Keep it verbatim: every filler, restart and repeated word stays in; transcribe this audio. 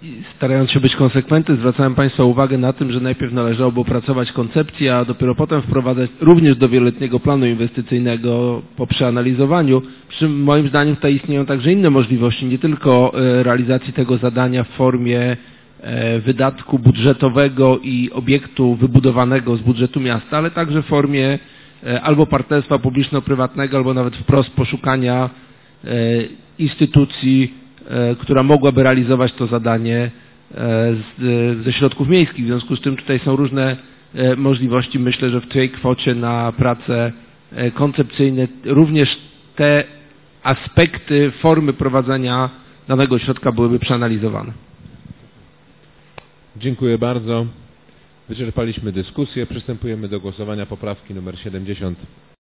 starając się być konsekwentny, zwracałem Państwa uwagę na tym, że najpierw należałoby opracować koncepcję, a dopiero potem wprowadzać również do wieloletniego planu inwestycyjnego po przeanalizowaniu. Przy czym moim zdaniem tutaj istnieją także inne możliwości, nie tylko realizacji tego zadania w formie wydatku budżetowego i obiektu wybudowanego z budżetu miasta, ale także w formie albo partnerstwa publiczno-prywatnego, albo nawet wprost poszukania instytucji, która mogłaby realizować to zadanie z, ze środków miejskich. W związku z tym tutaj są różne możliwości. Myślę, że w tej kwocie na prace koncepcyjne również te aspekty formy prowadzenia danego ośrodka byłyby przeanalizowane. Dziękuję bardzo. Wyczerpaliśmy dyskusję. Przystępujemy do głosowania poprawki numer siedemdziesiąt